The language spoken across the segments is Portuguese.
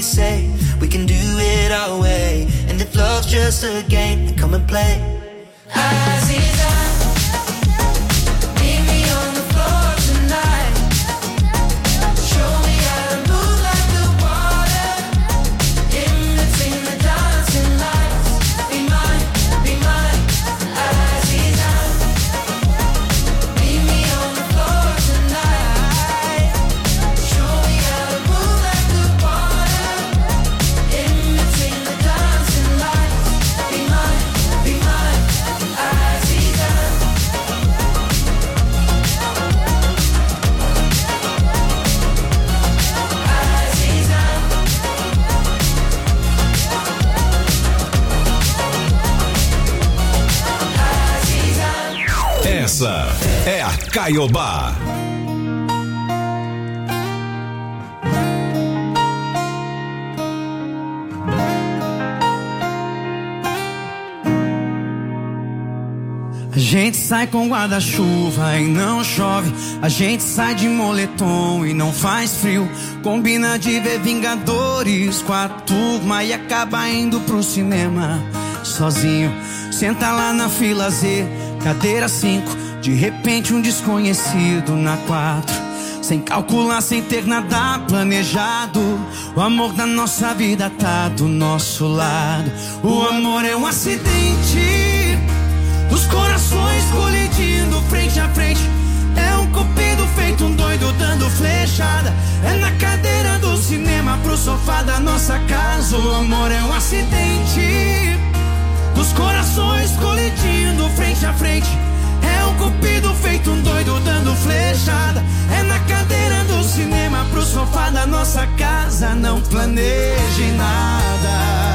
always say we can do it our way. And if love's just a game, then come and play. Aziza, meet me on the floor tonight. Show me how to move like the water in between the dancing lights. Be mine, Aziza. Meet me on the floor tonight. Show me how to move like the water in between the dancing lights. Be mine, Aziza. Essa é a Caiobá. A gente sai com guarda-chuva e não chove. A gente sai de moletom e não faz frio. Combina de ver Vingadores com a turma e acaba indo pro cinema sozinho. Senta lá na fila Z, cadeira 5. De repente um desconhecido na 4. Sem calcular, sem ter nada planejado. O amor da nossa vida tá do nosso lado. O amor é um acidente dos corações colidindo frente a frente. É um cupido feito um doido dando flechada. É na cadeira do cinema pro sofá da nossa casa. O amor é um acidente dos corações colidindo frente a frente. É um cupido feito um doido dando flechada. É na cadeira do cinema pro sofá da nossa casa. Não planeje nada.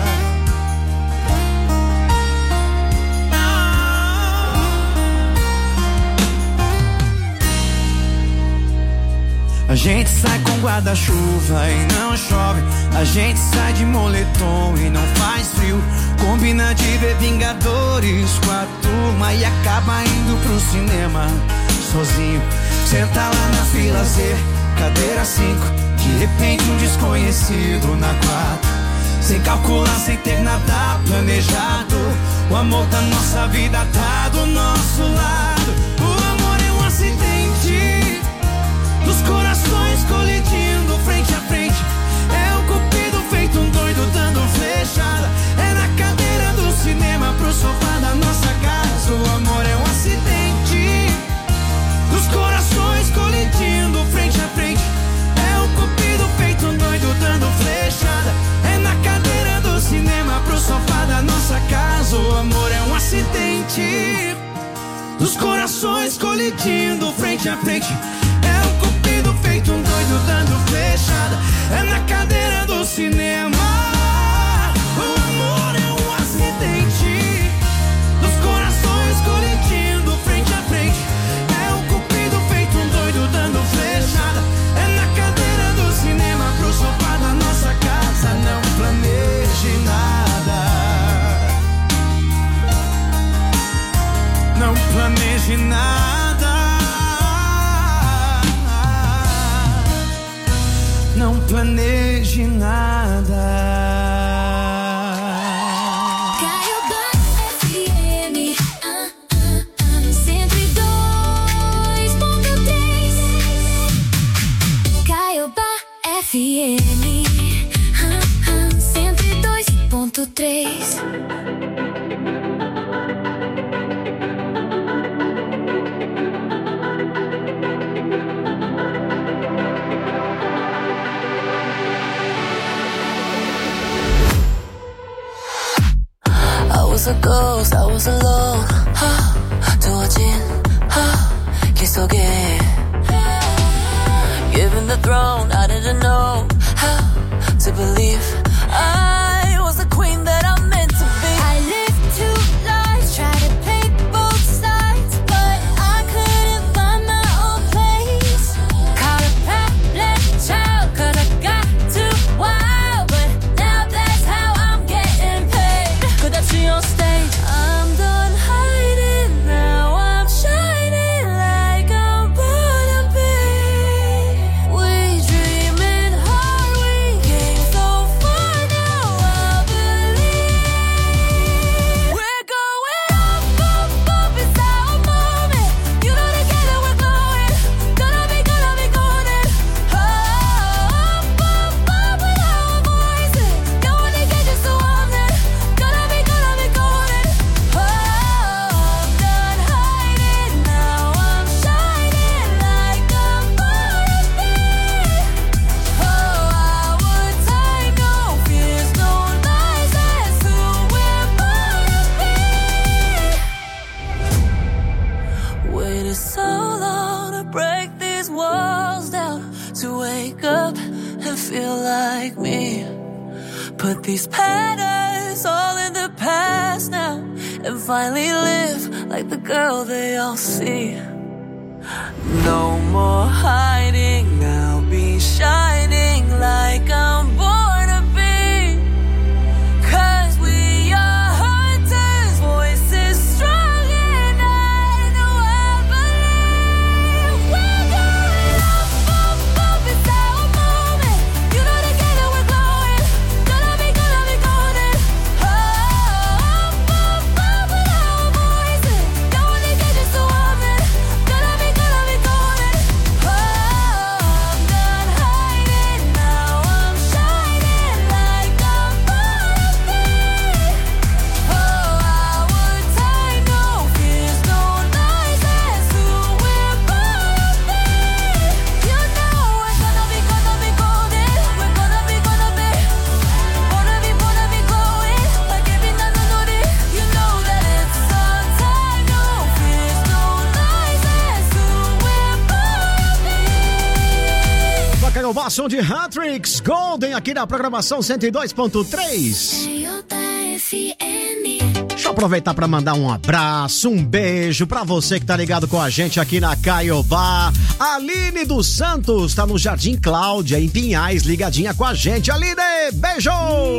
A gente sai com guarda-chuva e não chove. A gente sai de moletom e não faz frio. Combina de ver Vingadores com a turma e acaba indo pro cinema sozinho. Senta lá na fila Z, cadeira 5. De repente um desconhecido na 4. Sem calcular, sem ter nada planejado. O amor da nossa vida tá do nosso lado. O amor é um acidente dos corações colidindo frente a frente. É um cupido feito um doido dando flechada. É na cadeira do cinema pro sofá da nossa casa. O amor é um acidente dos corações colidindo frente a frente. É um cupido feito um doido dando flechada. É na cadeira do cinema pro sofá da nossa casa. O amor é um acidente dos corações colidindo frente a frente. É um cupido feito um doido dando flechada. É na cadeira do cinema. O amor é um acidente dos corações colidindo frente a frente. É um cupido feito um doido dando flechada. É na cadeira do cinema pro sofá da nossa casa. Não planeje nada. Não planeje nada. Não planeje nada. Caiobá FM 102.3. Caiobá FM 102.3. I was a ghost, I was alone. 두어진 길 속에 given the throne, I didn't know how to believe I was the queen that I'm meant to be. I lived two lives, tried to play both sides, but I couldn't find my own place. Caught a prattling child, 'cause I got too wild, but now that's how I'm getting paid. 끝없이 on stage, I'm done hiding, now I'm shining like I'm born to be. We dreaming hard, we came so like me. Put these patterns all in the past now and finally live like the girl they all see. No more hiding, I'll be shining like I'm born to be. 'Cause we are hunters, voices strong and I know I believe. We're going up, up, up, it's our moment. You know together we're glowing. Gonna be golden. Up, up, up with our voices. Don't wanna get just so often. Gonna be golden. Oh, I'm done hiding, now I'm shining like I'm born to be. Oh, our time, no fears, no lies, that's who we're born to be. You know we're gonna be golden. We're gonna be glowing like every night on the. You know that it's our time, no fears, no lies, that's who we're born to be. Toca aí o som de Hatrix Golden aqui na programação 102.3. Deixa eu aproveitar para mandar um abraço, um beijo pra você que tá ligado com a gente aqui na Caiobá. Aline dos Santos tá no Jardim Cláudia, em Pinhais, ligadinha com a gente. Aline, beijo!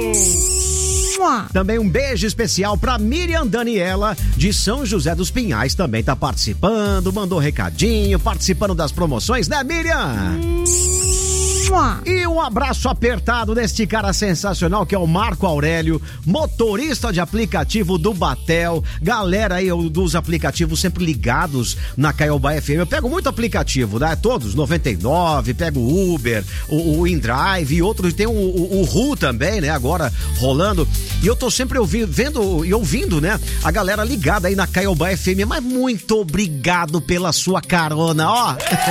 Também um beijo especial pra Miriam Daniela de São José dos Pinhais, também tá participando, mandou recadinho, participando das promoções, né, Miriam? E um abraço apertado deste cara sensacional que é o Marco Aurélio, motorista de aplicativo do Batel. Galera aí dos aplicativos sempre ligados na Caiobá FM. Eu pego muito aplicativo, né? Todos, 99, pego o Uber, o InDrive e outros. Tem o Ru também, né? Agora rolando. E eu tô sempre vendo e ouvindo, né? A galera ligada aí na Caiobá FM. Mas muito obrigado pela sua carona, ó.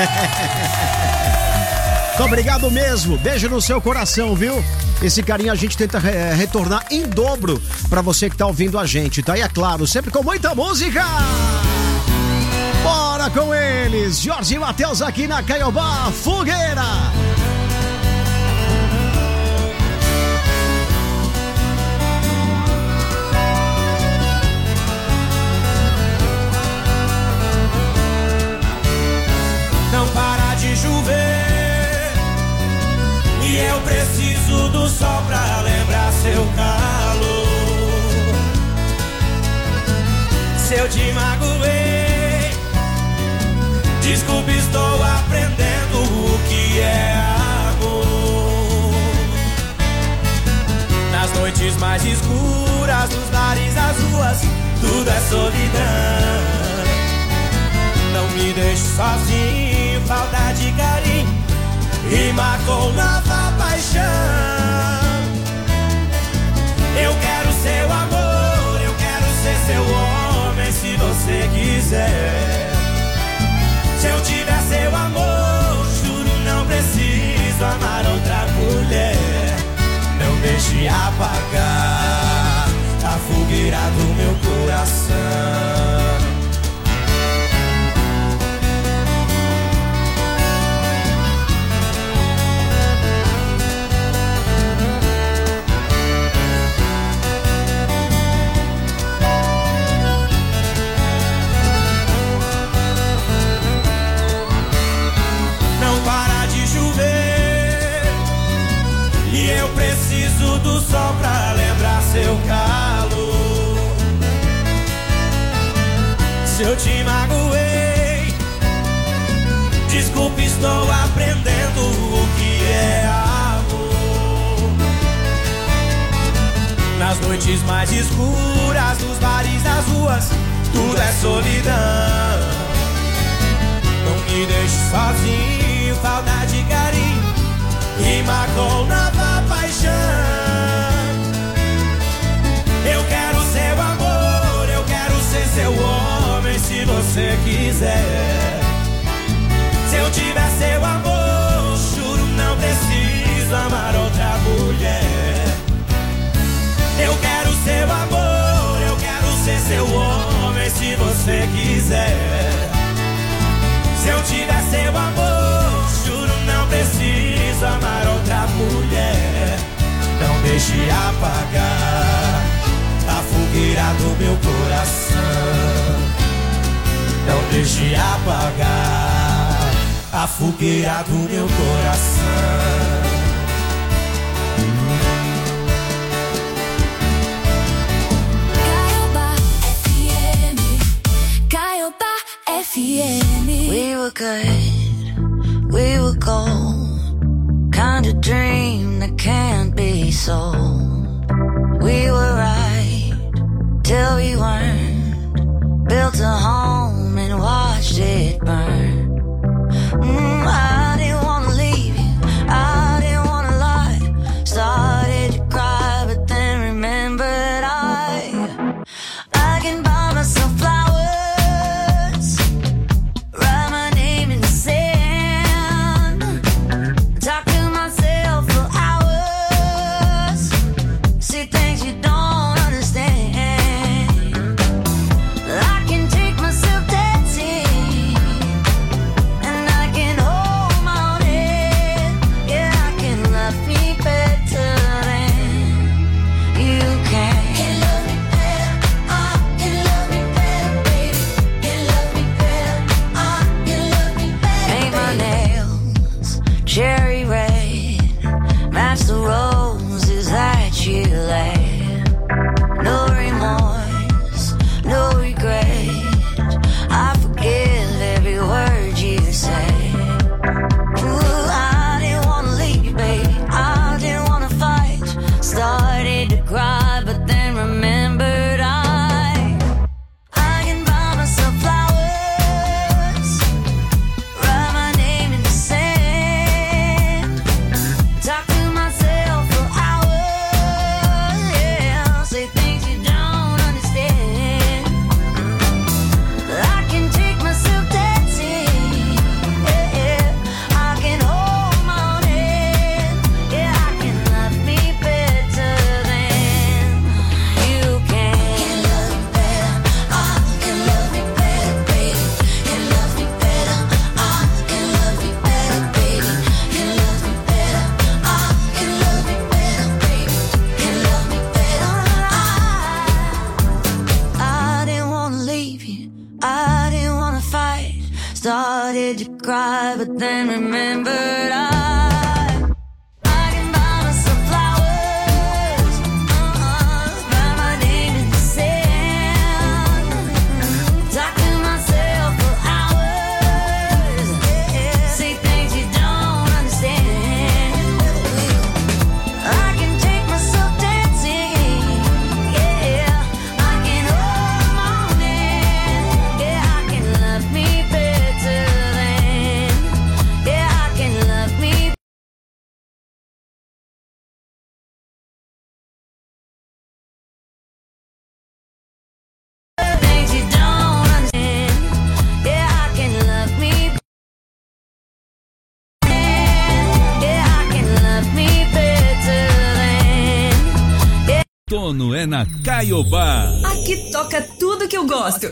Muito obrigado mesmo, beijo no seu coração, viu? Esse carinho a gente tenta retornar em dobro pra você que tá ouvindo a gente, tá? E é claro, sempre com muita música! Bora com eles, Jorge e Matheus aqui na Caiobá, Fogueira! Não para de chover e eu preciso do sol pra lembrar seu calor. Se eu te magoei, desculpe, estou aprendendo o que é amor. Nas noites mais escuras, nos bares, nas ruas, tudo é solidão. Não me deixe sozinho, falta de carinho rima com nova paixão. Eu quero seu amor, eu quero ser seu homem se você quiser. Se eu tiver seu amor, juro não preciso amar outra mulher. Não deixe apagar a fogueira do meu coração. E eu preciso do sol pra lembrar seu calor. Se eu te magoei, desculpe, estou aprendendo o que é amor. Nas noites mais escuras, nos bares, nas ruas, tudo é solidão. Não me deixe sozinho, falta de carinho rima com nova paixão. Eu quero seu amor, eu quero ser seu homem se você quiser. Se eu tiver seu amor, juro não preciso amar outra mulher. Eu quero seu amor, eu quero ser seu homem se você quiser. Se eu tiver seu amor, juro não preciso amar outra mulher. deixe apagar a fogueira do meu coração. Não deixe apagar a fogueira do meu coração. Caiobá FM. We were good, we were gold. Kind of dream that can't be sold. We were right till we weren't. Built a home and watched it burn. I didn't wanna leave you, I didn't wanna lie. Started to cry but then remembered I can buy myself flowers, write my name in the sand, talk to myself for hours, see things you don't understand. I can take myself dancing, and I can hold my own head. Yeah, I can love me better than you can. Can love me better, can love me better, baby. Can love me better, can love me better. Paint my nails cherry red, match the roses that you laid. No remorse, no regret. I forgive every word you say. Ooh, I didn't wanna leave, baby. I didn't wanna fight. Started to cry, but then remembered I can buy myself flowers, write my name in the sand, talk to myself for hours, yeah, say things you don't understand. I can take myself dancing, yeah, I can hold my own head, yeah, I can love me better than you can. Can love me better, can love me better, baby. Can love me better, can love me better, baby. Can love me better, can love me better, baby. Can love me better. I didn't wanna leave you, I didn't wanna fight. Started to cry, but then remembered I can buy myself flowers, write my name in the sand, talk to myself for hours, yeah, say things you don't understand. I can take myself dancing, yeah, I can hold my own hand, yeah, I can love me better than, yeah, I can love me. Things you don't understand, yeah, I can love me, yeah, I can love me better than, yeah. Tono é na Caiobá. Aqui toca tudo que eu gosto.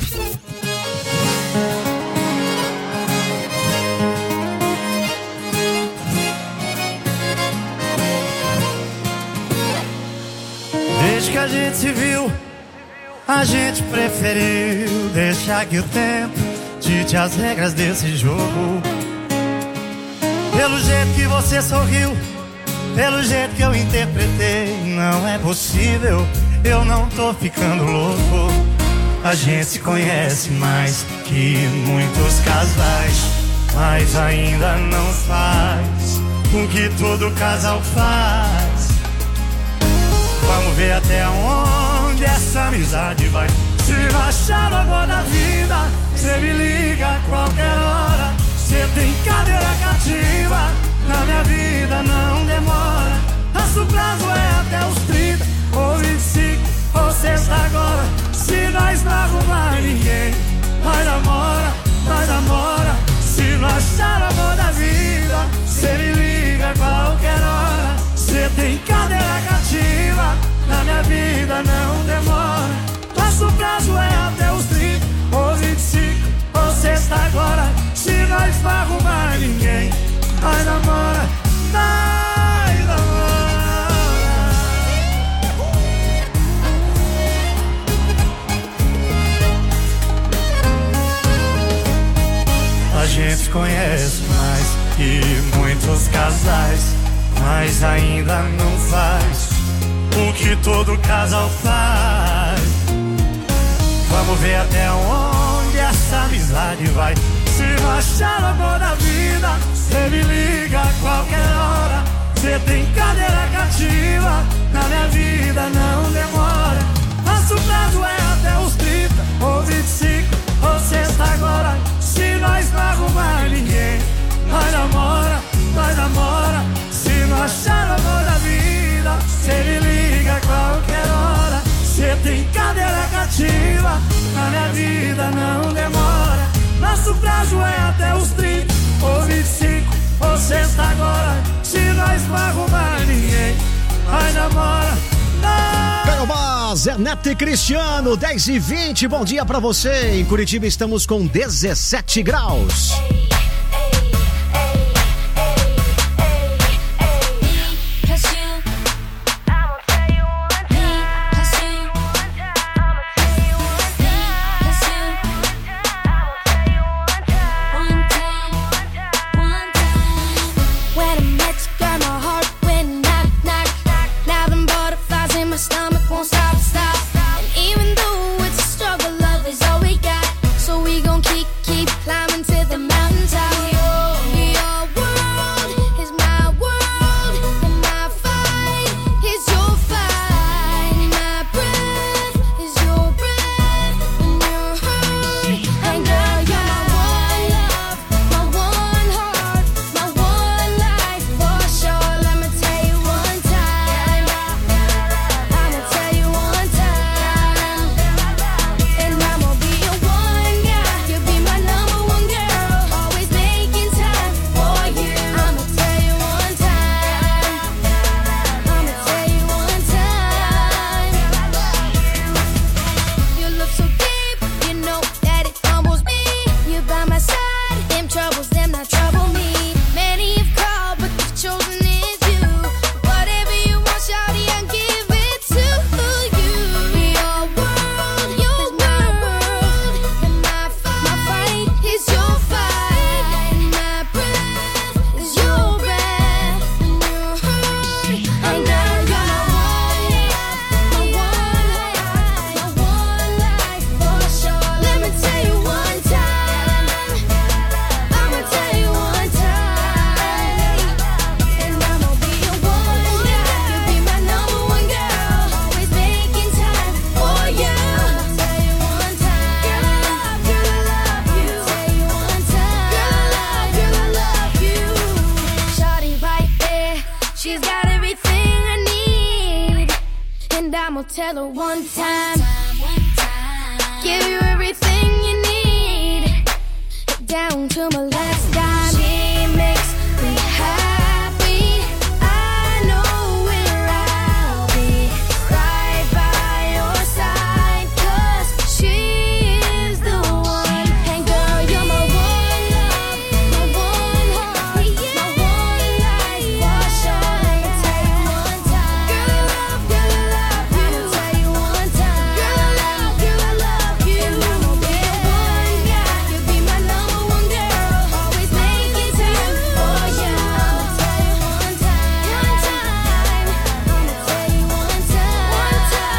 Desde que a gente se viu, a gente preferiu deixar que o tempo dite as regras desse jogo. Pelo jeito que você sorriu, pelo jeito que eu interpretei, não é possível, eu não tô ficando louco. A gente se conhece mais que muitos casais, mas ainda não faz o que todo casal faz. Vamos ver até onde essa amizade vai. Se não achar o amor da vida, cê me liga a qualquer hora. Cê tem cadeira cativa, na minha vida não demora. Nosso prazo é até os 30 ou 25 ou sexta agora. Se nós não arrumar ninguém, nós namora, nós namora. Se não achar o amor da vida, cê me liga a qualquer hora. Cê tem cadeira cativa, na minha vida não demora. Nosso prazo é até os 30 ou 25 ou sexta agora. Se nós não arrumar ninguém, nós namora, nós namora. gente conhece mais que muitos casais, mas ainda não faz o que todo casal faz. Vamos ver até onde essa amizade vai. Se não achar o amor da vida, cê me liga a qualquer hora. Cê tem cadeira cativa, na minha vida não demora. Nosso prazo é até os 30, ou 25, ou sexta agora. Se nós não arrumar ninguém, nós namora, nós namora. Se não achar o amor da vida, cê me liga a qualquer hora. Cê tem cadeira cativa, na minha vida não demora. Nosso prazo é até os 30, ou 25, ou sexta agora. Se nós não arrumar ninguém, nós namora. Caiobá, Zé Neto e Cristiano, 10h20, bom dia pra você. Em Curitiba estamos com 17 graus. Keep climbing to the mountaintop. Your world is my world, and my fight is your fight. My breath is your breath, and your hurt. And girl, you're my one love, my one heart, my one life for sure. Let me tell you one time. I'ma tell you one time, and I'ma be your one guy. You'll be my number one girl, always making time for you. I'ma tell you one time. I'ma tell you one time. You look so deep, you know that it humbles me. You by my side, them troubles, them not trouble me. Many have called, but the chosen is you. Whatever you want, shawty, I'll give it to you. Your world is my world, and my fight is your fight. My breath is your breath, and your hurt. And girl, you're my one life for sure. Let me tell you one time. I'ma tell you one time, and I'ma be your one guy. You'll be my number one girl, always making time for you. I'ma tell you one time, girl, I love you. Tell you one time, girl, I love you. Shawty right there, she's got everything I need, and I'ma tell her one time. Give you everything you need, down to my last dime. She makes me happy. I know where I'll be, right by your side, 'cause she is the one. And girl, you're my one love, my one heart, my one life for sure. Let me tell you one time, girl, I love you. I'ma tell you one time, girl, I love you. And I'ma be your one guy. You'll be my number one girl, always making time for you. I'ma tell you one time, one time. I'ma tell you one time, one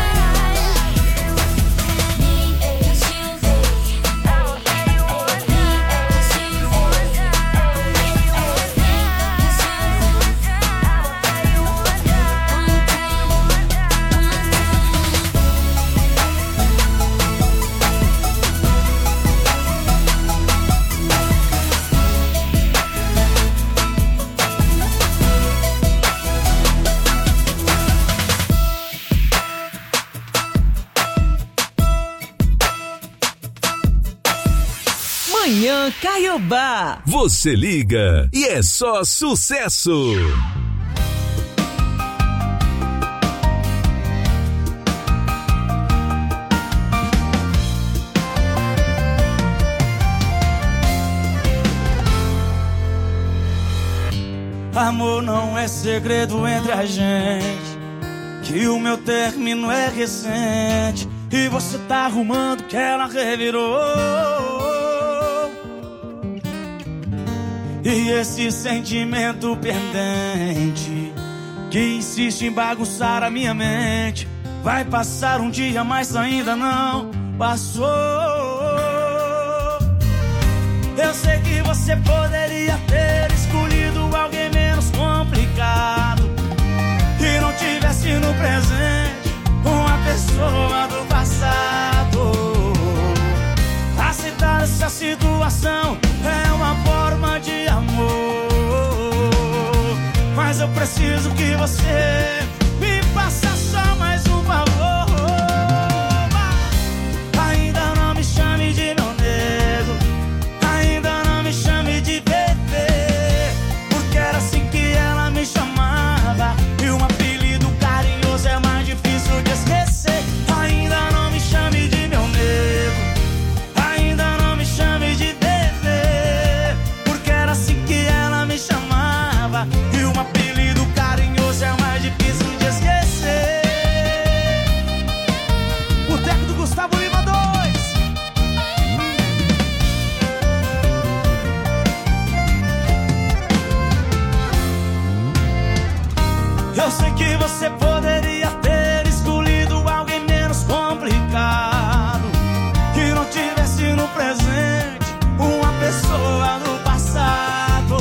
Manhã Caiobá. Você liga e é só sucesso. Amor não é segredo entre a gente, que o meu término é recente e você tá arrumando que ela revirou. E esse sentimento pendente que insiste em bagunçar a minha mente vai passar um dia, mas ainda não passou. Eu sei que você poderia ter escolhido alguém menos complicado e não tivesse no presente uma pessoa do passado. Aceitar essa situação é uma forma de amor, mas eu preciso que você me faça só mais um favor. Ainda não me chame de meu nego, ainda não me chame de bebê, porque era assim que ela me chamava e um apelido carinhoso é mais difícil de esquecer. Ainda não me chame de meu nego, ainda não me chame de bebê, porque era assim que ela me chamava e um apelido carinhoso é mais difícil de esquecer. Boteco do Gustavo Lima 2. Eu sei que você poderia ter escolhido alguém menos complicado que não tivesse no presente uma pessoa do passado.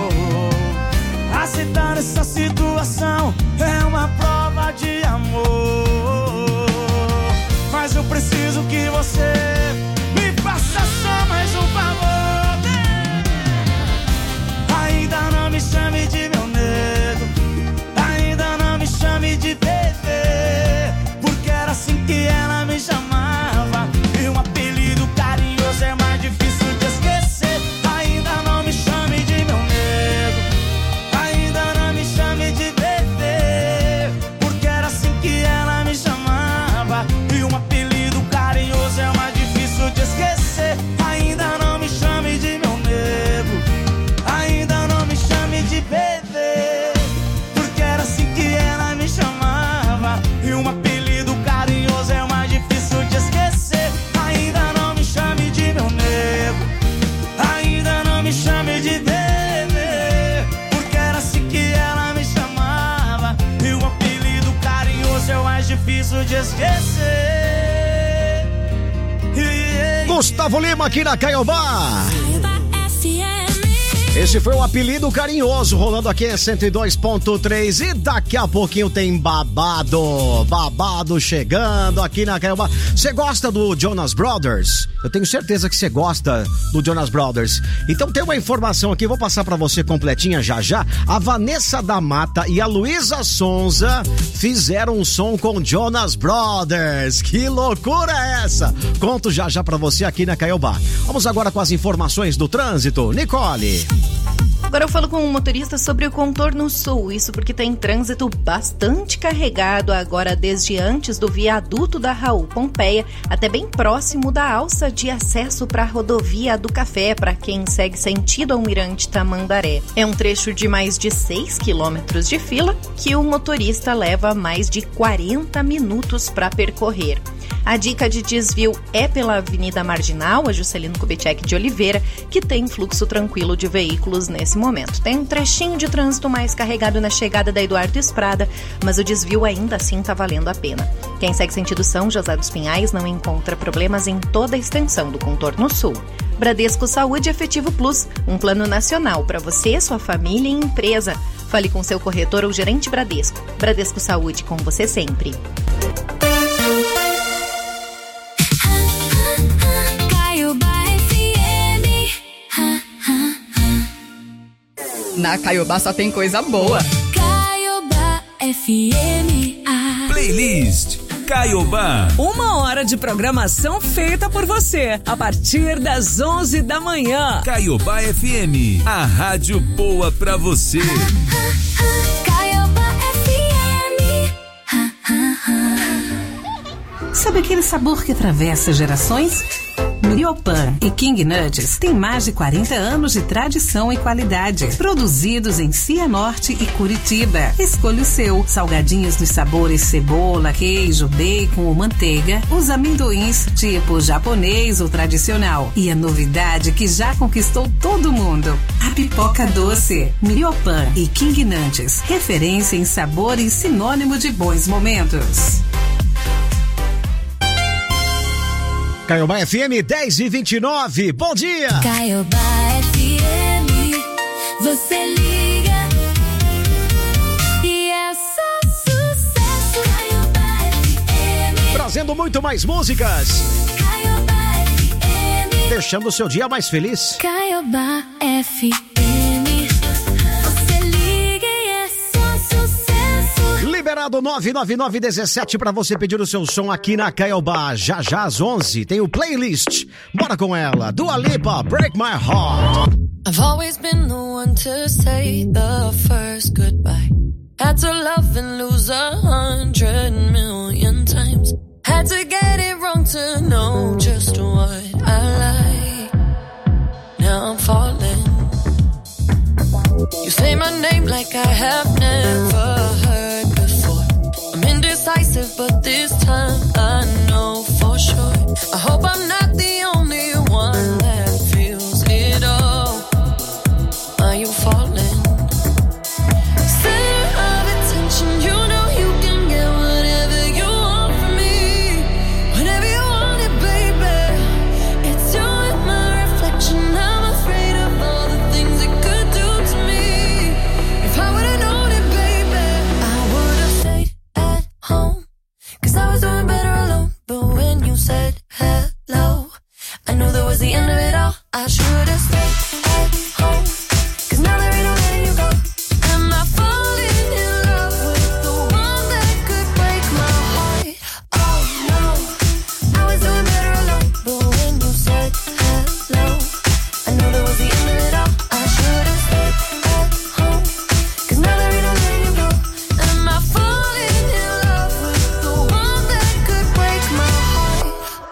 Aceitar essa situação é uma prova de amor, mas eu preciso que você me faça só mais um favor. Ainda não me chame de meu nego, ainda não me chame de bebê, porque era assim que ela me chamava e um apelido carinhoso é mais difícil de esquecer. Ainda não me chame de meu nego, ainda não me chame de bebê, porque era assim que ela me chamava e um apelido carinhoso é mais difícil de esquecer. Ainda não me chame de meu nego, ainda não me chame de bebê, porque era assim que ela me chamava e um apelido carinhoso é mais difícil de esquecer. Ainda não me chame de meu nego, ainda não me chame de bebê, porque era assim que ela me chamava e um apelido carinhoso é mais difícil de esquecer. Gustavo Lima aqui na Caiobá. Esse foi o apelido carinhoso, rolando aqui em 102.3 e daqui a pouquinho tem babado chegando aqui na Caiobá. Você gosta do Jonas Brothers? Eu tenho certeza que você gosta do Jonas Brothers. Então tem uma informação aqui, vou passar pra você completinha já. A Vanessa da Mata e a Luísa Sonza fizeram um som com Jonas Brothers. Que loucura é essa? Conto já pra você aqui na Caiobá. Vamos agora com as informações do trânsito. Nicole. Agora eu falo com um motorista sobre o contorno sul, isso porque tem trânsito bastante carregado agora desde antes do viaduto da Raul Pompeia até bem próximo da alça de acesso para a rodovia do Café, para quem segue sentido Almirante Tamandaré. É um trecho de mais de 6 quilômetros de fila que o motorista leva mais de 40 minutos para percorrer. A dica de desvio é pela Avenida Marginal, a Juscelino Kubitschek de Oliveira, que tem fluxo tranquilo de veículos nesse momento. Tem um trechinho de trânsito mais carregado na chegada da Eduardo Esprada, mas o desvio ainda assim está valendo a pena. Quem segue sentido São José dos Pinhais não encontra problemas em toda a extensão do contorno sul. Bradesco Saúde Efetivo Plus, um plano nacional para você, sua família e empresa. Fale com seu corretor ou gerente Bradesco. Bradesco Saúde, com você sempre. Na Caiobá só tem coisa boa. Caiobá FM. Playlist Caiobá. 1 hora de programação feita por você, a partir das 11 da manhã. Caiobá FM, a rádio boa pra você. Caiobá FM. Sabe aquele sabor que atravessa gerações? Mriopan e King Nuts têm mais de 40 anos de tradição e qualidade. Produzidos em Cianorte e Curitiba. Escolha o seu. Salgadinhos dos sabores cebola, queijo, bacon ou manteiga. Os amendoins tipo japonês ou tradicional. E a novidade que já conquistou todo mundo. A pipoca doce. Mriopan e King Nuts. Referência em sabor e sinônimo de bons momentos. Caiobá FM 10h29, bom dia! Caiobá FM, você liga e é só sucesso. Caiobá FM, Trazendo muito mais músicas, Caiobá FM, deixando o seu dia mais feliz. Caiobá FM, você liga e é só sucesso. Liberado 99917 pra você pedir o seu som aqui na Caiobá. Já já às 11 tem o playlist. Bora com ela, Dua Lipa, Break My Heart. I've always been the one to say the first goodbye. Had to love and lose 100 million times. Had to get it wrong to know just what I like. Now I'm falling. You say my name like I have never heard before. I'm indecisive, but this time I know for sure. I hope I'm not the only one that feels it all. Are you falling? Center of attention, you know you can get whatever you want from me. Whenever you want it, baby. It's you and my reflection. I'm afraid of all the things it could do to me. If I would've known it, baby, I would've stayed at home. 'Cause I was doing better alone. But when you said hello, I knew that was the end of it all. I should've stayed at home. 'Cause now there ain't no letting you go. Am I falling in love with the one that could break my heart? Oh no, I was doing better alone. But when you said hello, I knew that was the end of it all. I should've stayed at home. 'Cause now there ain't no letting you go. Am I falling in love with the one that could break my heart?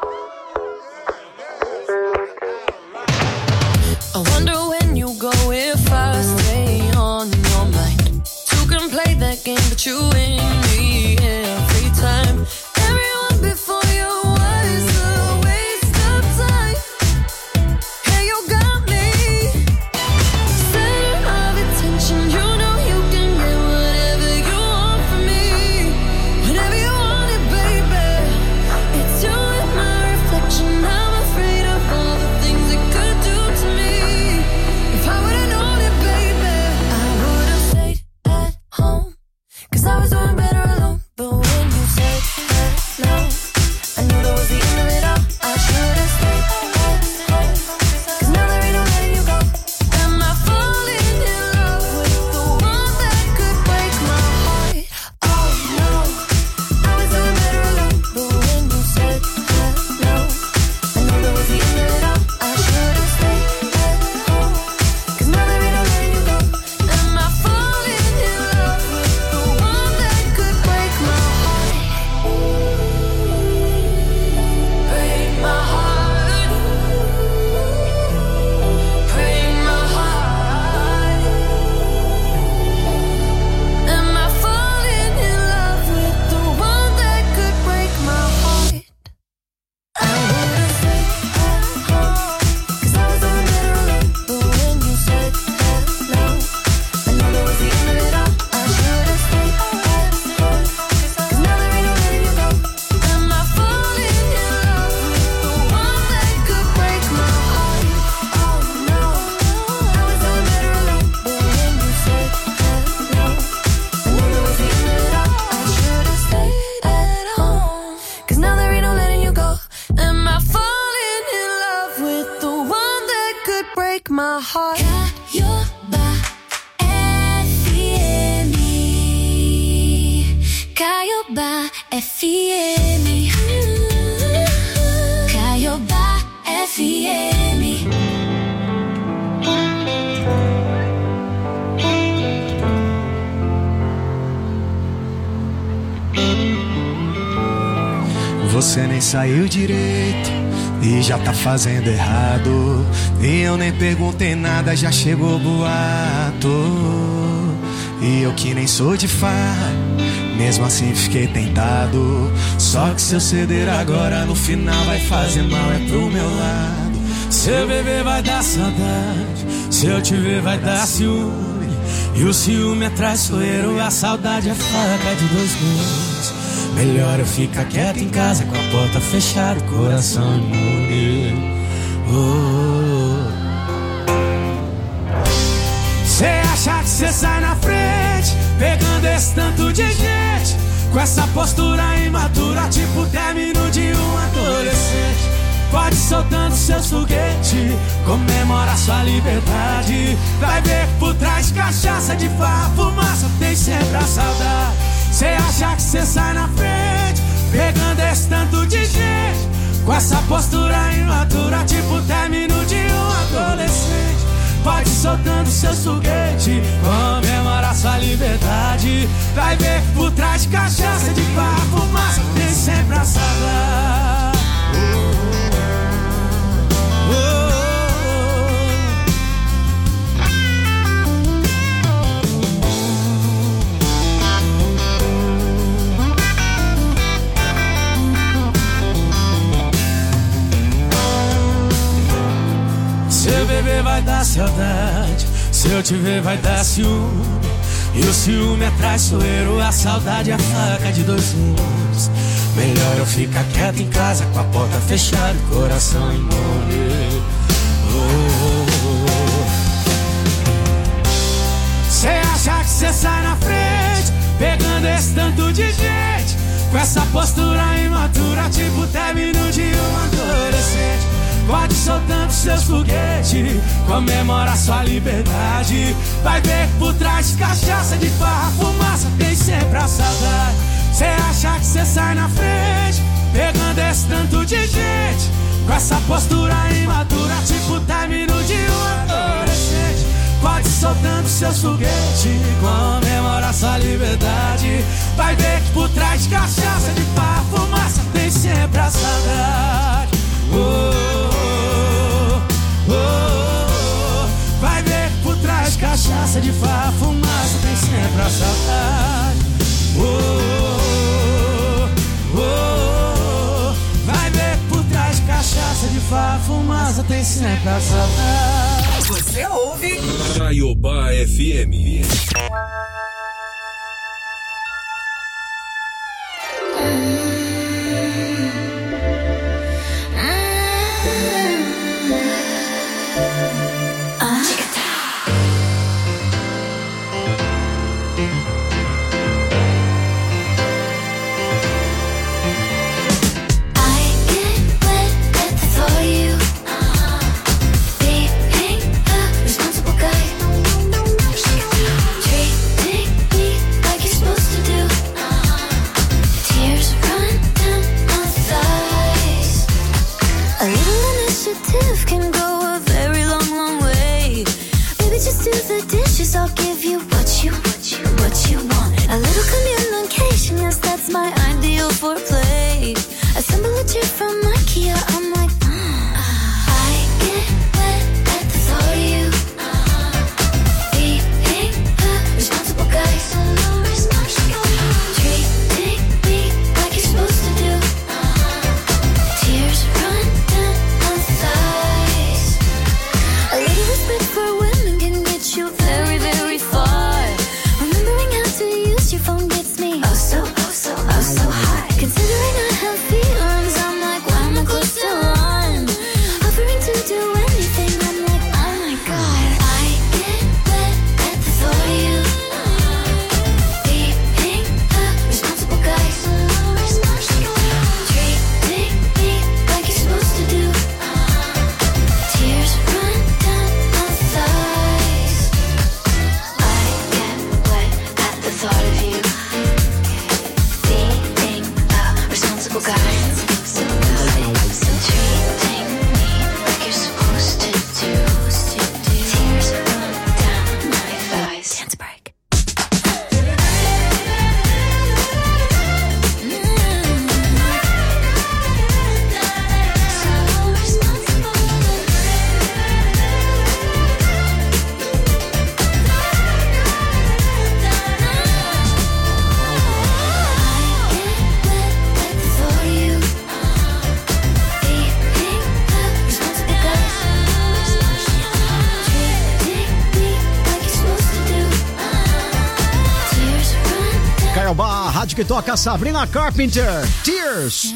I wonder when you go if I stay on your mind. Two can play that game, but you win me every time. Everyone before you was a waste of time. Hey, you got me. Center of attention, you know you can get whatever you want from me. Whenever you want it, baby. It's you and my reflection. I'm afraid of all the things it could do to me. If I would've known it, baby, I would've stayed at home. 'Cause I was doing better alone. But when you said hello, I knew that was the end of it all. I should've stayed at home. 'Cause now there ain't no letting you go. Am I falling in love with the one that could break my heart? Oh no, I was doing better alone. But when you said hello, I knew that was the end of it all. I should've stayed at home. 'Cause now there ain't no letting you go. Am I falling in love with the one that could break my heart? Break my heart. Break my heart. Am I falling in love with the one that could break my heart? I would've stayed at home. 'Cause I was doing better alone. But when you said hello, I knew that was the end of it all. I should've stayed at home. 'Cause now there ain't no letting you go. Am I falling in love with the one that could break my heart? Oh no, I was doing better alone. But when you said hello, I knew that was the end of it all. I should've stayed at home. 'Cause now there ain't no letting you go. Am I falling in love with the one that could break my heart? Caiobá FM, Caiobá FM, Caiobá FM. Você nem saiu direito, e já tá fazendo errado. E eu nem perguntei nada, já chegou boato. E eu que nem sou de farra, mesmo assim fiquei tentado. Só que se eu ceder agora, no final vai fazer mal, é pro meu lado. Se eu beber vai dar saudade, se eu te ver vai dar ciúme. E o ciúme é traiçoeiro, a saudade é faca de dois gumes. Melhor eu ficar quieto em casa, com a porta fechada, o coração imune. Cê acha que cê sai na frente, pegando esse tanto de gente, com essa postura imatura, tipo término de um adolescente. Pode soltando seus foguetes, comemora sua liberdade. Vai ver que por trás de cachaça, de farra, fumaça, tem sempre a saudade. Cê acha que cê sai na frente, pegando esse tanto de gente, com essa postura imatura, tipo término de um adolescente. Pode soltando seus foguetes, comemora sua liberdade. Vai ver que por trás de cachaça, de farra, fumaça, tem sempre a saudade. Se eu beber vai dar saudade, se eu te ver vai dar ciúme. E o ciúme é traiçoeiro, a saudade é a faca de dois gumes. Melhor eu ficar quieto em casa, com a porta fechada, coração imune. Cê acha que cê sai na frente, pegando esse tanto de gente, com essa postura imatura, tipo término de um adolescente. Pode soltando seus foguetes, comemora sua liberdade. Vai ver que por trás de cachaça, de farra, fumaça, tem sempre a saudade. Cê acha que cê sai na frente, pegando esse tanto de gente, com essa postura imatura, tipo término de um adolescente. Pode soltando seus foguetes, comemora sua liberdade. Vai ver que por trás de cachaça, de farra, fumaça, tem sempre a saudade. Vai ver que por trás de cachaça, de farra, fumaça, tem sempre a saudade. Vai ver que por trás de cachaça, de farra, fumaça, tem sempre a saudade. Você ouve Jaiobá FM. I'll give you what you want. A little communication, yes, that's my ideal foreplay. Assemble a chair from IKEA, I'm like, I get wet at the thought of you. Being a responsible guy, so responsible. Treating me like you're supposed to do. Tears run down my thighs. A little respect for women can get you very, very far. Remembering how to use your phone gets me oh so high. Considering I have feelings, I'm like, why am I close to Hit que toca Sabrina Carpenter, Tears.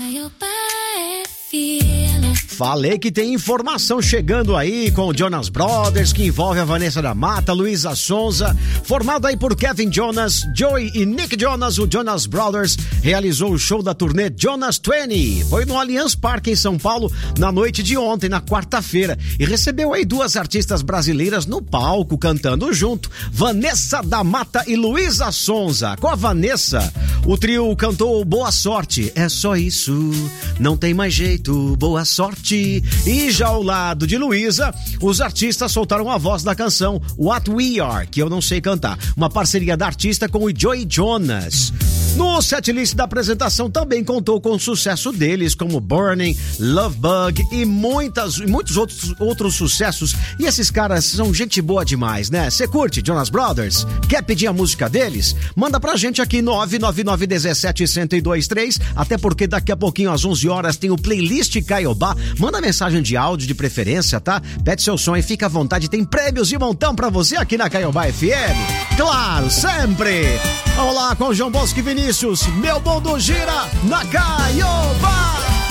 Falei que tem informação chegando aí com o Jonas Brothers, que envolve a Vanessa da Mata, Luísa Sonza. Formado aí por Kevin Jonas, Joey e Nick Jonas, o Jonas Brothers realizou o show da turnê Jonas 20. Foi no Allianz Parque em São Paulo na noite de ontem, na quarta-feira. E recebeu aí duas artistas brasileiras no palco cantando junto, Vanessa da Mata e Luísa Sonza. Com a Vanessa, o trio cantou Boa Sorte. É só isso, não tem mais jeito, boa sorte. E já ao lado de Luísa, os artistas soltaram a voz da canção What We Are, que eu não sei cantar, uma parceria da artista com o Joey Jonas. No setlist da apresentação também contou com o sucesso deles, como Burning, Love Bug e muitos outros sucessos. E esses caras são gente boa demais, né? Você curte Jonas Brothers? Quer pedir a música deles? Manda pra gente aqui 99917-1023, até porque daqui a pouquinho às 11 horas tem o playlist Caiobá. Manda mensagem de áudio de preferência, tá? Pede seu som e fica à vontade, tem prêmios de montão pra você aqui na Caiobá FM. Claro, sempre! Vamos lá com o João Bosco e Vinícius, meu mundo gira na Caiobá!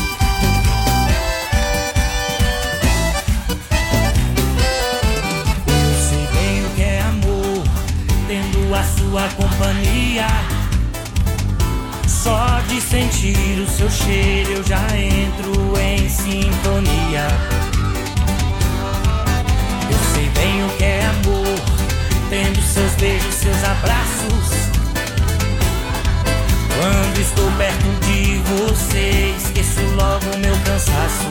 Eu sei bem o que é amor, tendo a sua companhia. Só de sentir o seu cheiro eu já entro em sintonia. Eu sei bem o que é amor, tendo seus beijos, seus abraços. Quando estou perto de você, esqueço logo o meu cansaço.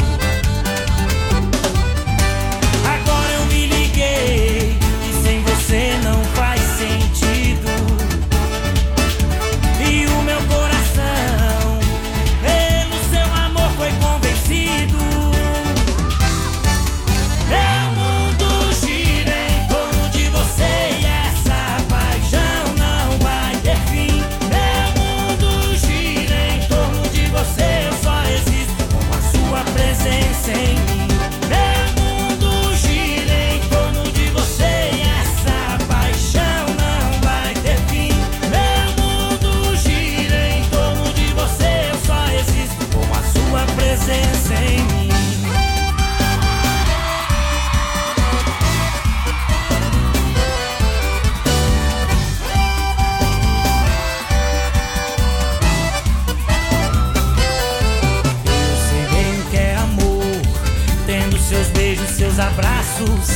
Agora eu me liguei que sem você não faz sentido. E o meu coração, pelo seu amor, foi convencido. Meu mundo gira em torno de você e essa paixão não vai ter fim. Meu mundo gira em torno de você, eu só existo com a sua presença em mim. Meu mundo gira em torno de você e essa paixão não vai ter fim. Meu mundo gira em torno de você, eu só existo com a sua presença em mim. Eu sei bem o que é amor, tendo seus beijos, seus abraços.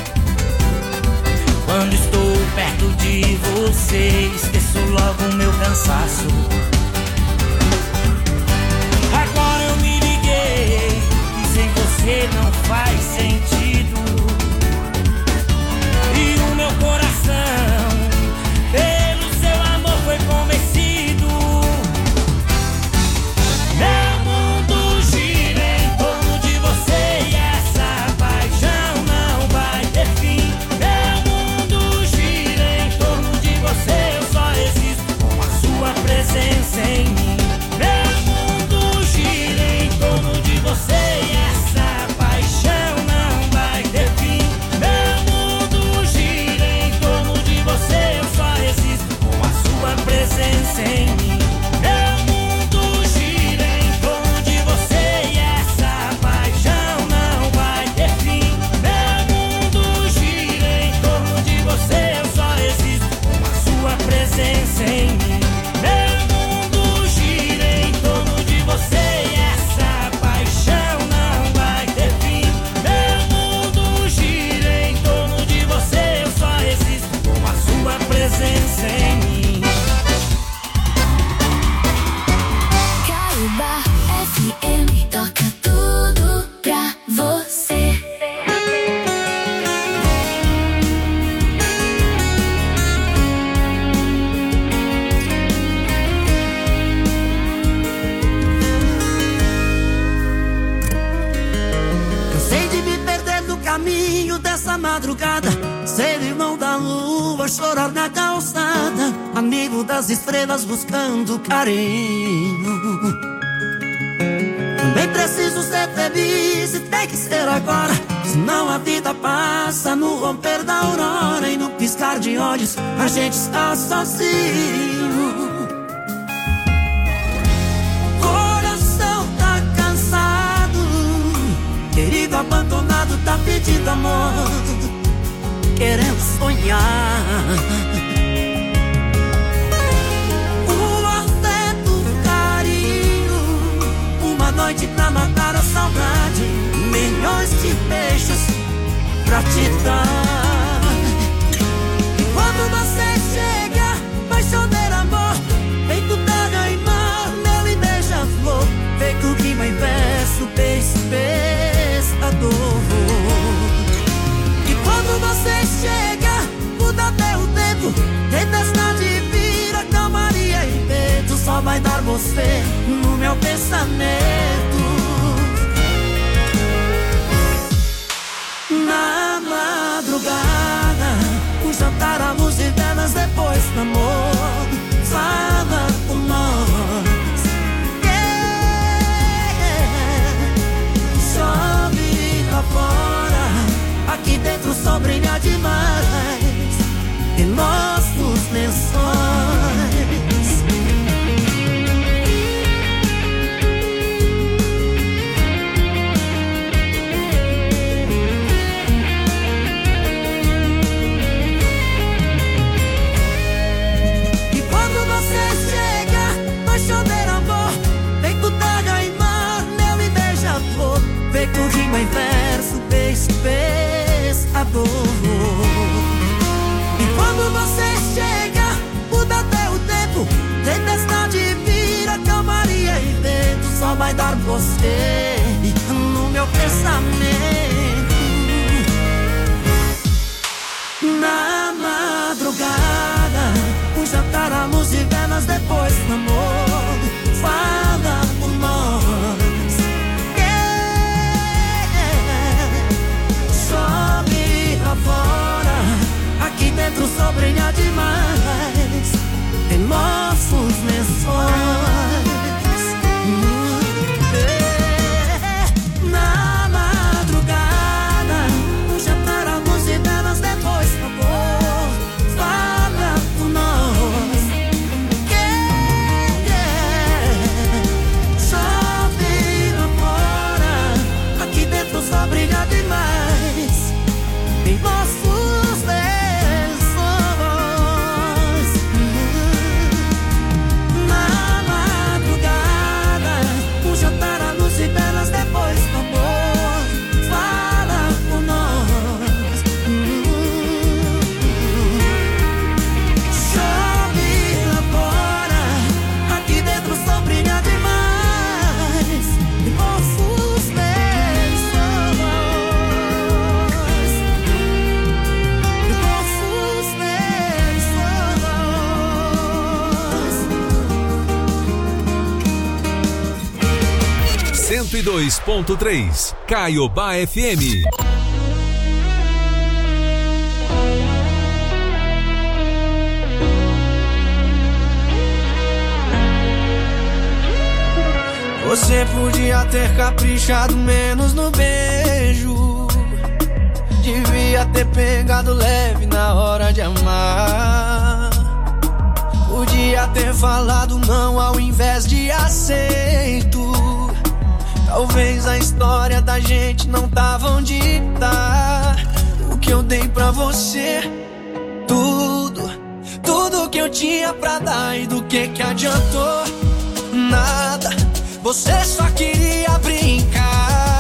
Quando estou perto de você, esqueço logo o meu cansaço. Agora eu me liguei que sem você não faz sentido. E o meu coração, pelo seu amor, foi convencido. Meu mundo gira em torno de você e essa paixão não vai ter fim. Meu mundo gira em torno de você, eu só existo com a sua presença em mim. Meu mundo gira em torno de você e essa paixão não vai ter fim. Meu mundo gira em torno de você, eu só existo com a sua presença em mim. Meu mundo gira em torno de você e essa paixão não vai ter fim. Meu mundo gira em torno de você, eu só existo com a sua presença em mim. Meu mundo gira em torno de você e essa paixão não vai ter fim. Meu mundo gira em torno de você, eu só existo com a sua presença em mim. Caiobá FM toca tudo pra você. Cansei de me perder no caminho dessa madrugada, ser irmão da lua, chorar na calçada, amigo das estrelas buscando carinho. Também preciso ser feliz e tem que ser agora, senão a vida passa no romper da aurora e no piscar de olhos a gente está sozinho. abandonado tá pedindo amor, querendo sonhar. O afeto, o carinho, uma noite pra matar a saudade, milhões de beijos pra te dar. E quando você chega, apaixoneiro amor, feito terra e mar, mel e beija-flor, feito rima e verso, pescador. E quando você chega, muda até o tempo, tempestade vira calmaria e medo, só vai dar você no meu pensamento. Na madrugada, o jantar, a luz de velas, depois do amor, fala por nós. Chove lá fora, aqui dentro só brilha demais em nossos lençóis. Apaixoneiro amor, feito terra e mar, mel e beija-flor, feito rima e verso, pescador. E quando você chega, muda até o tempo, tempestade vira calmaria e vento, só vai dar você no meu pensamento. Na madrugada, o jantar, a luz de velas, depois do amor, fala por nós. Chove lá fora, aqui dentro só brilha demais em nossos lençóis. Na madrugada, o jantar, a luz de velas, depois do amor, fala por nós. Chove lá fora, aqui dentro só brilha demais em nossos lençóis. Na madrugada, o jantar, a luz e velas, depois do amor, fala por nós. Chove lá fora, aqui dentro só brilha demais em nossos lençóis. Em nossos lençóis. 102.3 Caiobá FM. Você podia ter caprichado menos no beijo, devia ter pegado leve na hora de amar, podia ter falado não ao invés de aceito. Talvez a história da gente não tava onde tá. O que eu dei pra você, tudo que eu tinha pra dar, e do que adiantou? Nada, você só queria brincar.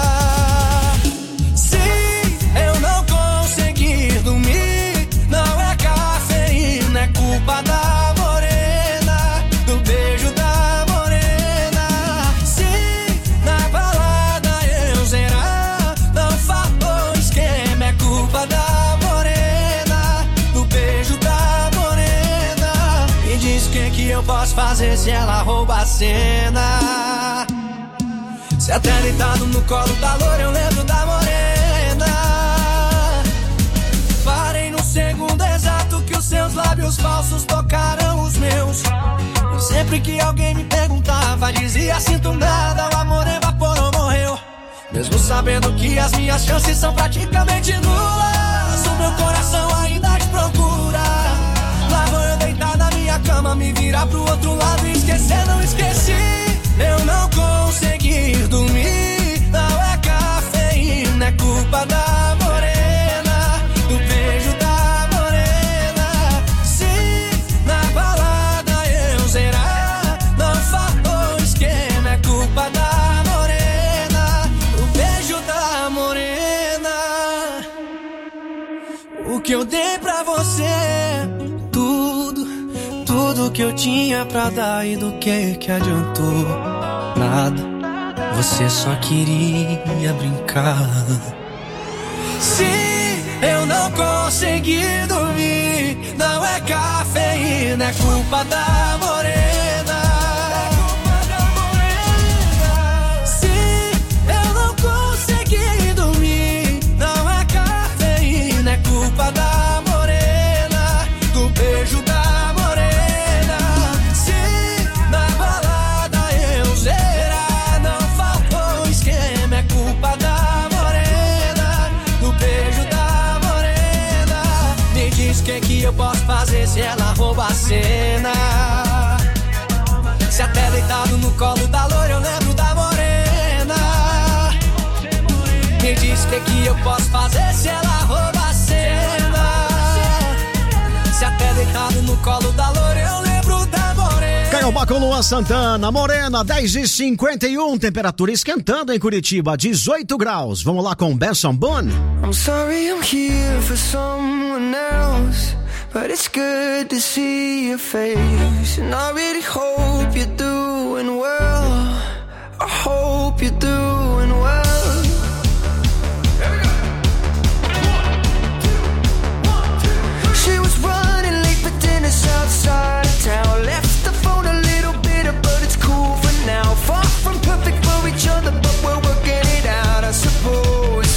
Se eu não conseguir dormir, não é cafeína, é culpa da morena, do beijo da morena. Se na balada eu zerar, não faltou esquema, é culpa da morena, do beijo da morena. E diz que eu posso fazer se ela rouba a cena. Se até deitado no colo da loura eu lembro da morena. Parei no segundo exato que os seus lábios falsos tocaram os meus. E sempre que alguém me perguntava, dizia sinto nada, o amor evaporou, morreu. Mesmo sabendo que as minhas chances são praticamente nulas, o meu coração ainda te procura. Lá vou eu deitar na minha cama, me virar pro outro lado e esquecer, não esqueci. Eu não consegui dormir, não é cafeína, é que eu dei pra você. Tudo que eu tinha pra dar e do que adiantou? Nada, você só queria brincar. Se eu não consegui dormir, não é cafeína, é culpa da morena. Se eu não consegui dormir, não é cafeína, é culpa da morena, do beijo da morena. Se na balada eu zerar, não faltou esquema, é culpa da morena, do beijo da morena. Me diz o que eu posso fazer se ela rouba a cena. Se até deitado no colo da loira eu lembro da morena. Me diz o que eu posso fazer se ela rouba a cena. Se até deitado no colo da loira eu lembro da morena. Caiobá com Luan Santana, Morena, 10h51, temperatura esquentando em Curitiba, 18 graus. Vamos lá com Benson Boone. I'm sorry I'm here for someone else, but it's good to see your face. And I really hope you're doing well. I hope you're doing well. She was running late for dinner outside of town. Left the phone a little bitter, but it's cool for now. Far from perfect for each other, but we're working it out, I suppose.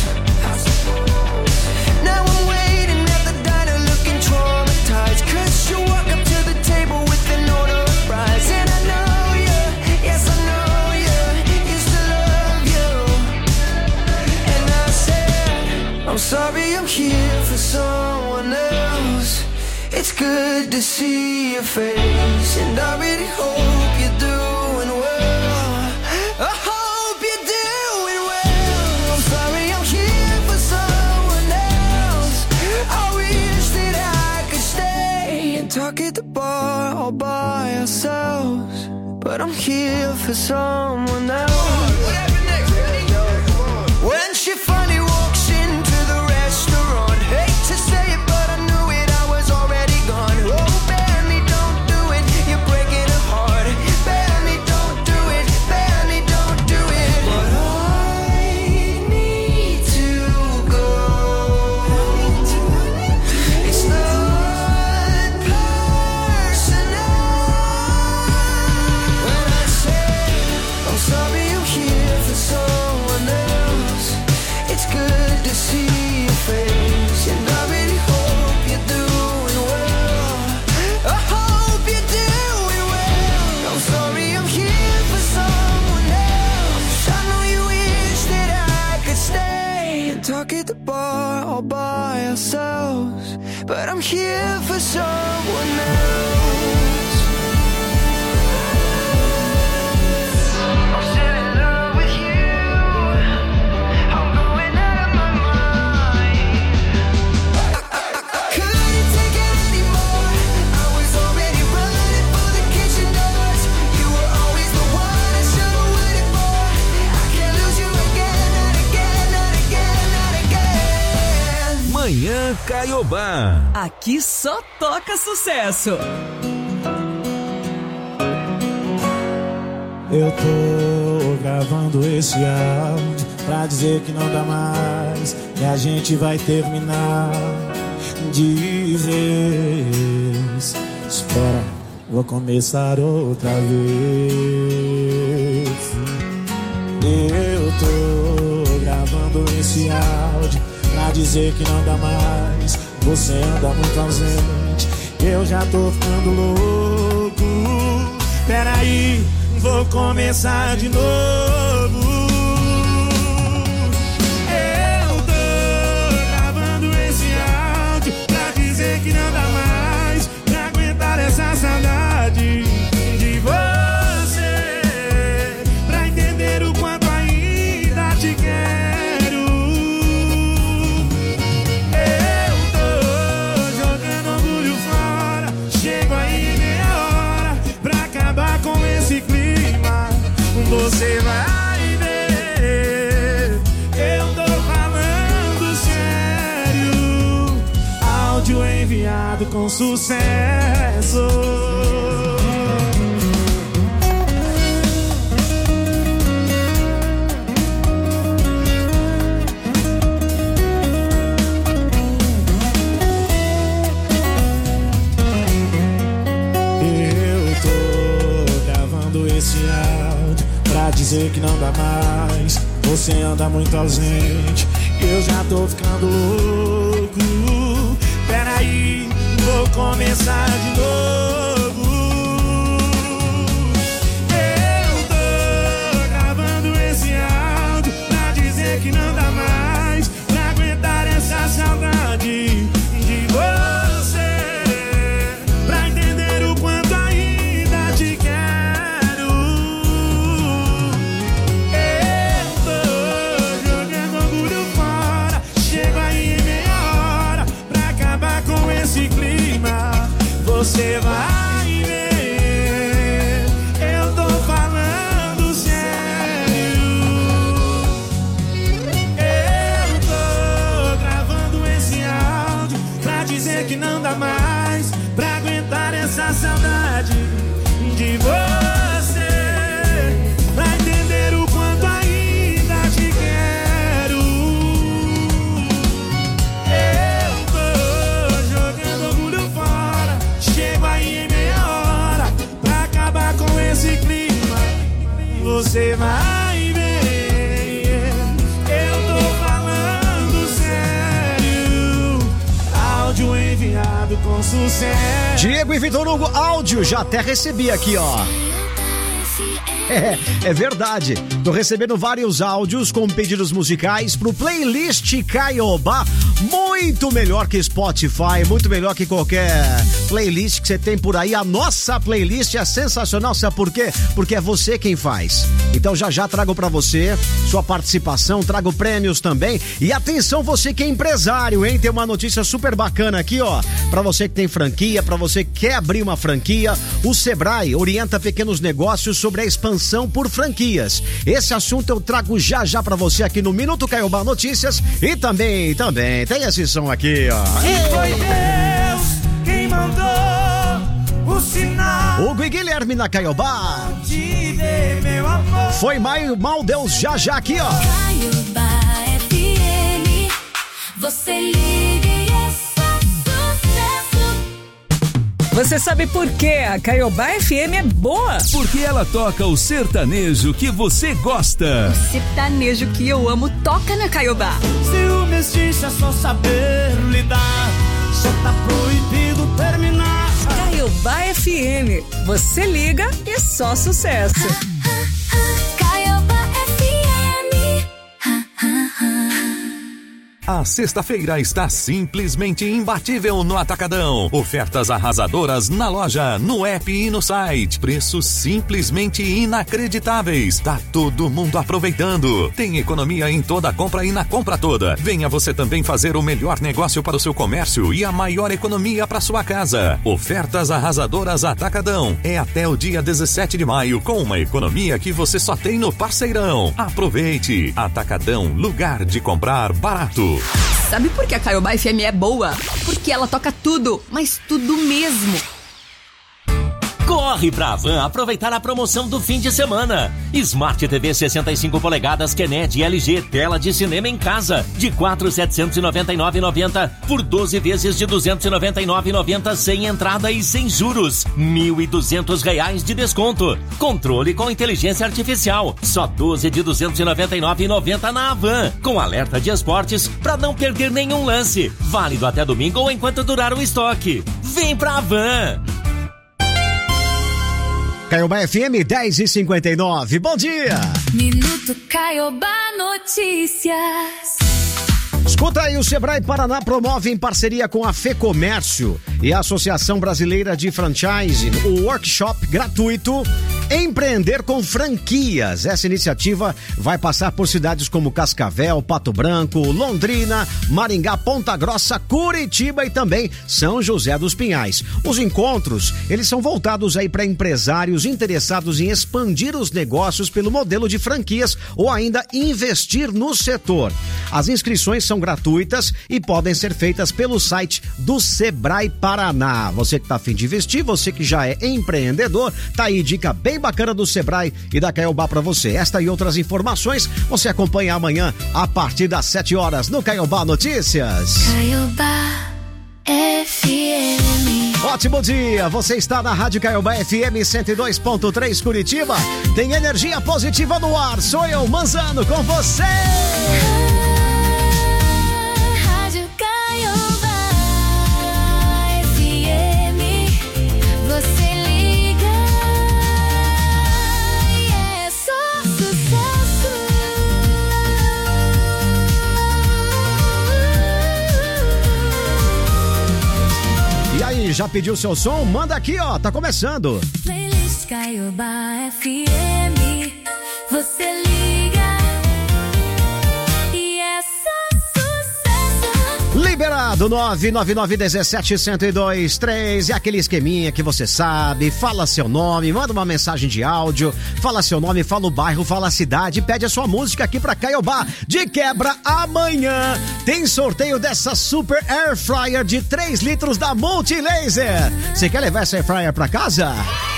Now I'm waiting at the diner looking traumatized, 'cause you walk up to the table with an order of fries. And I know you, yes I know you, used to love you. And I said, I'm sorry I'm here for someone else. It's good to see your face, and I really hope you're doing well. I hope you're doing well. I'm sorry I'm here for someone else. I wish that I could stay and talk at the bar all by ourselves, but I'm here for someone else. When she finally walks into the restaurant, hate to say it, but I knew it, I was already gone. Oh, Benny, don't do it, you're breaking her heart. Benny, don't do it, Benny, don't do it. But I need to go. It's not personal. When I say I'm sorry I'm here for someone else, it's good to see your face, and I really hope you're doing well. I hope you're doing well. I'm sorry I'm here for someone else. I know you wish that I could stay and talk at the bar all by ourselves, but I'm here for someone else. I'm still in love with you. I'm going out of my mind. I couldn't take it anymore. I was already running for the kitchen doors. You were always the one I should have waited for. I can't lose you again, not again, not again, not again. Manhã Caiobá. Aqui só toca sucesso. Eu tô gravando esse áudio pra dizer que não dá mais, que a gente vai terminar de vez. Espera, vou começar outra vez. Eu tô gravando esse áudio pra dizer que não dá mais, você anda muito ausente, eu já tô ficando louco. Peraí, vou começar de novo. Eu tô gravando esse áudio pra dizer que não dá mais pra aguentar essa saudade de você, pra entender o quanto ainda te quero. Eu tô jogando orgulho fora, chego aí meia hora pra acabar com esse clima. Você vai enviado com sucesso. Esse áudio pra dizer que não dá mais. Você anda muito ausente, eu já tô ficando louco. Peraí, vou começar de novo. Eu tô gravando esse áudio pra dizer que não dá mais pra aguentar essa saudade de você, pra entender o quanto ainda te quero. Esse clima, você vai ver. Eu tô falando sério. Eu tô gravando esse áudio pra dizer que não dá mais pra aguentar essa saudade de você, pra entender o quanto ainda te quero. Esse clima, você vai ver. Eu tô falando sério. Áudio enviado com sucesso. Diego e Vitor Hugo, áudio, já até recebi aqui, ó. É verdade. Tô recebendo vários áudios com pedidos musicais pro playlist Caiobá. Muito melhor que Spotify, muito melhor que qualquer playlist que você tem por aí. A nossa playlist é sensacional, sabe por quê? Porque é você quem faz. Então já trago pra você sua participação, trago prêmios também. E atenção, você que é empresário, hein? Tem uma notícia super bacana aqui, ó. Pra você que tem franquia, pra você que quer abrir uma franquia, o Sebrae orienta pequenos negócios sobre a expansão por franquias. Esse assunto eu trago já pra você aqui no Minuto Caiobá Notícias e também tem esse som aqui, ó. E foi Deus quem mandou o sinal. Hugo e Guilherme na Caiobá. Te dê meu amor. Foi mal Deus já aqui, ó. Caiobá FM, você liga e é só sucesso. Você sabe por que a Caiobá FM é boa? Porque ela toca o sertanejo que você gosta. O sertanejo que eu amo toca na Caiobá. Se o mestiço é só saber lidar, só tá proibido terminar. Caiobá FM, você liga e só sucesso. Caiobá FM. A sexta-feira está simplesmente imbatível no Atacadão. Ofertas arrasadoras na loja, no app e no site. Preços simplesmente inacreditáveis. Tá todo mundo aproveitando. Tem economia em toda compra e na compra toda. Venha você também fazer o melhor negócio para o seu comércio e a maior economia para sua casa. Ofertas arrasadoras Atacadão. É até o dia 17 de maio com uma economia que você só tem no Parceirão. Aproveite. Atacadão, lugar de comprar barato. Sabe por que a Caiobá FM é boa? Porque ela toca tudo, mas tudo mesmo. Corre pra Havan aproveitar a promoção do fim de semana. Smart TV 65 polegadas Kennedy LG, tela de cinema em casa, de 4.799,90 por 12 vezes de 299,90 sem entrada e sem juros. R$1.200 de desconto. Controle com inteligência artificial, só 12 de 299,90 na Havan, com alerta de esportes pra não perder nenhum lance. Válido até domingo ou enquanto durar o estoque. Vem pra Havan! Caiobá FM 10h59, bom dia! Minuto Caiobá Notícias. Escuta aí, o Sebrae Paraná promove em parceria com a FEComércio e a Associação Brasileira de Franchising o workshop gratuito Empreender com franquias. Essa iniciativa vai passar por cidades como Cascavel, Pato Branco, Londrina, Maringá, Ponta Grossa, Curitiba e também São José dos Pinhais. Os encontros, eles são voltados aí para empresários interessados em expandir os negócios pelo modelo de franquias ou ainda investir no setor. As inscrições são gratuitas e podem ser feitas pelo site do Sebrae Paraná. Você que está a fim de investir, você que já é empreendedor, tá aí dica bem bacana do Sebrae e da Caiobá para você. Esta e outras informações você acompanha amanhã a partir das 7 horas no Caiobá Notícias. Caiobá FM. Ótimo dia, você está na Rádio Caiobá FM 102.3 Curitiba. Tem energia positiva no ar, sou eu, Manzano, com você. Rádio Caiobá FM. Você liga e é só sucesso. E aí, já pediu seu som? Manda aqui, ó, tá começando. Playlist Caiobá FM. Você liga e é só sucesso. Liberado 99917-1023. É aquele esqueminha que você sabe. Fala seu nome, manda uma mensagem de áudio. Fala seu nome, fala o bairro, fala a cidade. Pede a sua música aqui pra Caiobá. De quebra, amanhã tem sorteio dessa Super Air Fryer de 3 litros da Multilaser. Você quer levar essa Air Fryer pra casa?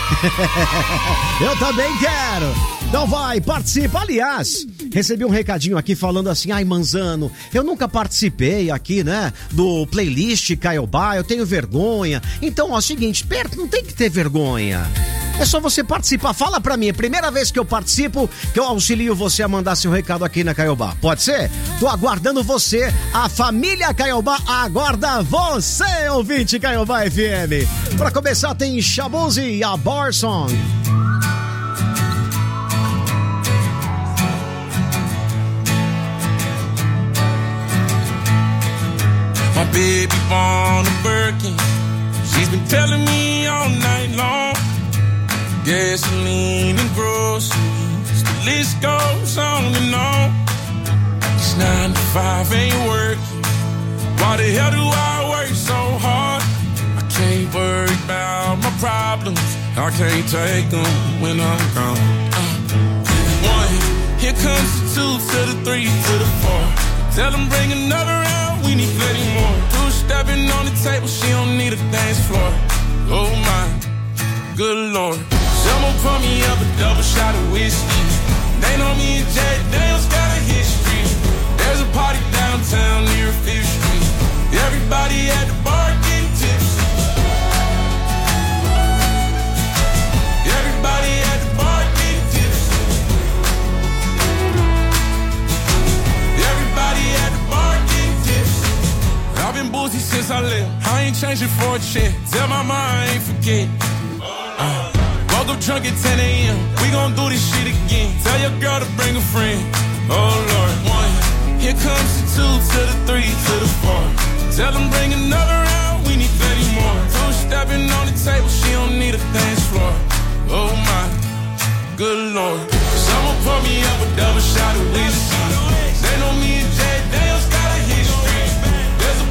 Eu também quero. Então vai, participa. Aliás, recebi um recadinho aqui falando assim: ai, Manzano, eu nunca participei aqui, né, do playlist Caiobá, eu tenho vergonha. Então, ó, seguinte, não tem que ter vergonha. É só você participar. Fala pra mim, é a primeira vez que eu participo, que eu auxilio você a mandar seu recado aqui na Caiobá. Pode ser? Tô aguardando você. A família Caiobá aguarda você, ouvinte Caiobá FM. Pra começar, tem Shabuzi e a Bar Song. My baby born a Birkin. She's been telling me all night long. Gasoline and groceries, the list goes on and on. This 9 to 5 ain't working. Why the hell do I work so hard? I can't worry about my problems. I can't take them when I'm gone. 1, here comes the 2 to the 3 to the 4. Tell them bring another round, we need plenty more. 2 stepping on the table, she don't need a dance floor. Oh my, good Lord. Someone pour me up a double shot of whiskey. They know me and Jack Daniels got a history. There's a party downtown near 5th Street. Everybody at the bar getting tipsy. Everybody at the bar getting tipsy. Everybody at the bar getting tipsy. I've been boozy since I left. I ain't changing for a check. Tell my mom I ain't forget. Woke up drunk at 10 a.m. We gon' do this shit again. Tell your girl to bring a friend. Oh Lord. 1, here comes the 2 to the 3 to the 4. Tell them bring another round, we need plenty more. 2 stepping on the table, she don't need a dance floor. Oh my, good Lord. Someone pour me up a double shot of whiskey. They know me and Jay